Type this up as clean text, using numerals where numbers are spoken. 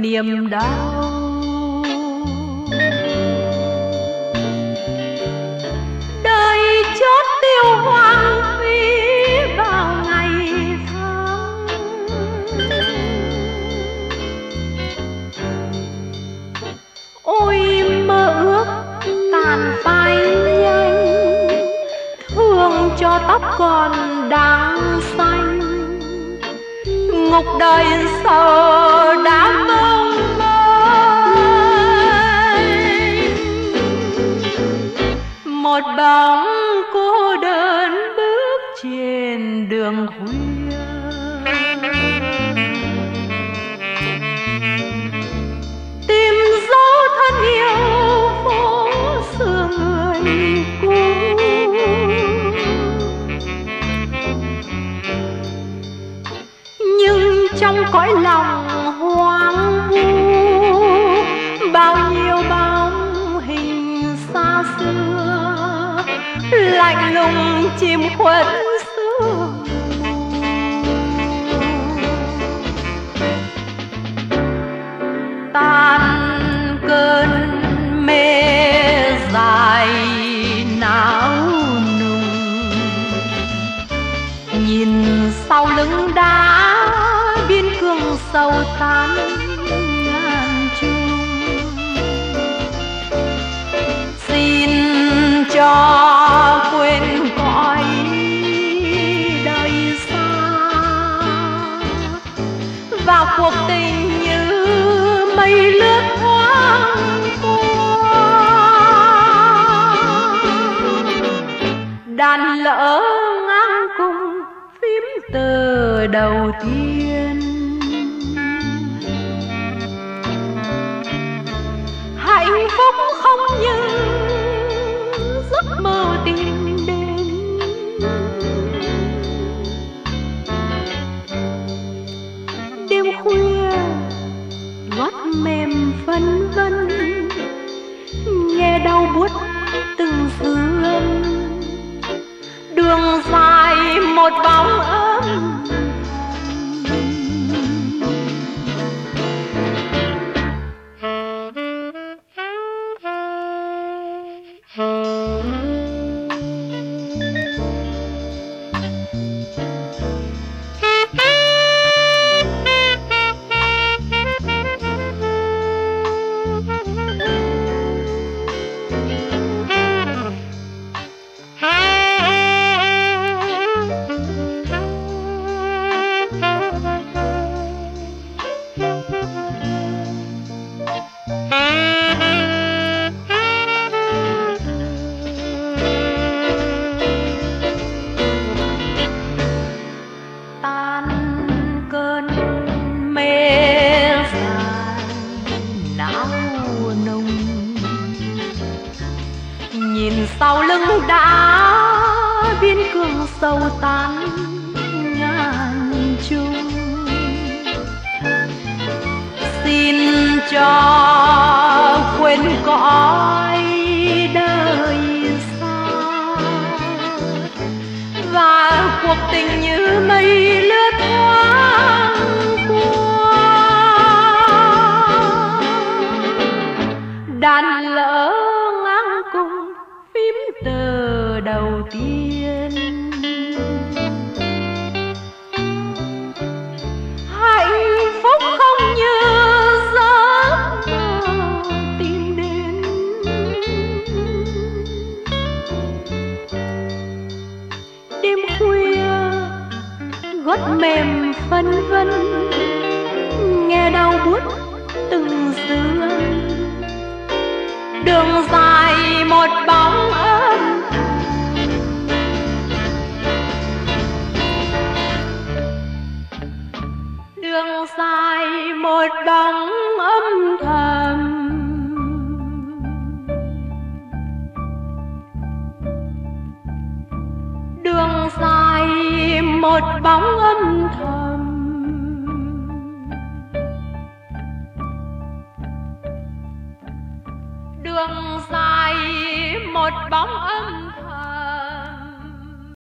niềm đau. Đời chót tiêu hoang phí vào ngày tháng, ôi mơ ước tàn phai nhanh, thương cho tóc còn đang xanh, ngục đời sợ đã mong manh. Một bóng cô đơn bước trên đường khuya, tìm dấu thân yêu phố xưa người cũ. Nhưng trong cõi lòng hoang vu, bao nhiêu bóng hình xa xưa lạnh lùng chìm khuất sương mù. Tan cơn mê dài não nùng, nhìn sau lưng đã biên cương sâu tán ngàn chung. Xin cho quên cõi đời xa, vào cuộc tình như mây lướt thoáng qua. Đàn lỡ ngang cùng phím từ đầu tiên, hạnh phúc không như giấc mơ tìm đến. Đêm khuya gót mềm phân vân, nghe đau buốt từng sương. Đường dài một bóng ấm, sau lưng đã biên cương sâu tán ngàn chung. Xin cho quên cõi đời xa, và cuộc tình như mây lướt thoáng qua. Đàn lỡ ngang cùng phím từ đầu tiên, hạnh phúc không như giấc mơ tìm đến. Đêm khuya gót mềm phân vân, nghe đau buốt từng sương. Đường dài một bóng ấm, đường dài một bóng âm thầm. Đường dài một bóng âm thầm. Đường dài một bóng âm